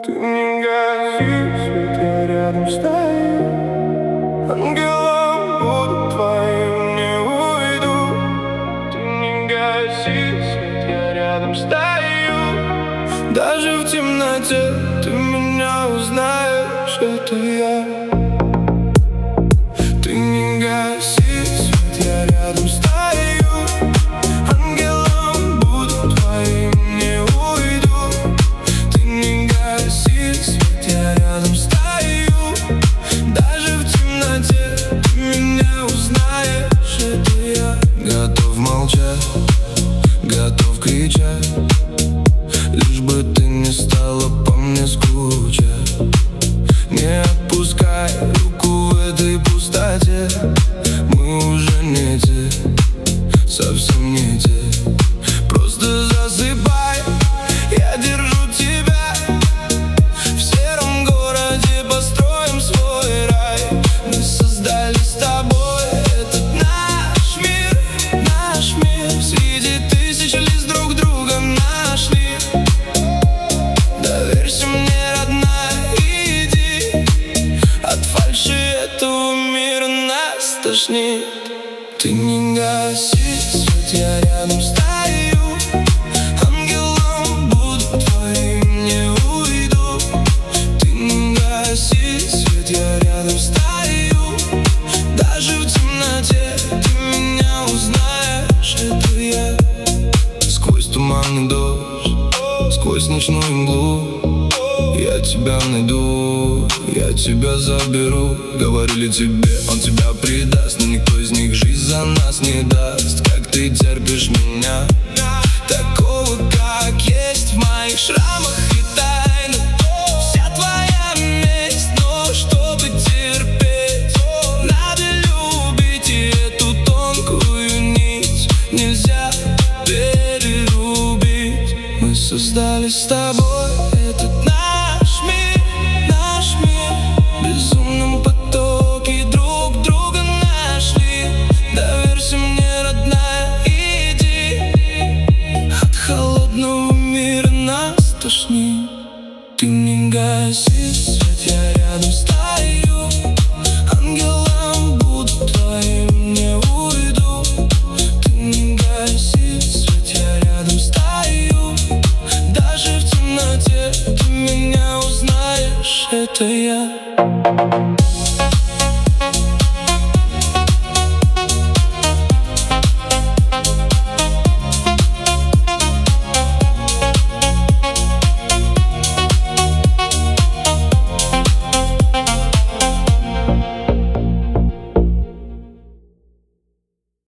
Ты не гаси свет, я рядом стою. Ангелом буду твоим, не уйду. Ты не гаси свет, я рядом стою. Даже в темноте ты меня узнаешь, это я. Ты не гаси свет, я рядом стою. Ангелом буду твоим, не уйду. Ты не гаси свет, я рядом стою. Даже в темноте ты меня узнаешь, это я. Готов молчать, готов кричать, лишь бы ты не стала по мне скучать. Не отпускай руку в этой пустоте. Мы уже не те, совсем не те. Просто засыпай, я держу тебя. В сером городе построим свой рай. Мы создали с тобой этот наш мир, наш мир. Среди тысяч лиц друг друга нашли. Доверься мне, родная, и иди. От фальши этого мира нас тошнит. Ты не гаси свет, я рядом стою. Ангелом буду твоим, не уйду. Ты не гаси свет, я рядом стою. Даже в темноте ты меня узнаешь, это я. Сквозь туманный дождь, сквозь ночную мглу я тебя найду, я тебя заберу. Говорили тебе, он тебя предаст, но никто из них жизнь за нас не даст. Как ты терпишь меня, такого, как есть, в моих шрамах и тайнах. Вся твоя месть, но чтобы терпеть, надо любить, и эту тонкую нить нельзя перерубить. Мы создали с тобой этот наш мир, наш мир. В безумном потоке друг друга нашли. Доверься мне, родная, иди. От холодного мира нас тошнит. Ты не гаси свет, я рядом стою. Ангелом буду твоим, не уйду. Ты не гаси свет, я рядом стою. Даже в темноте ты меня узнаешь, это я.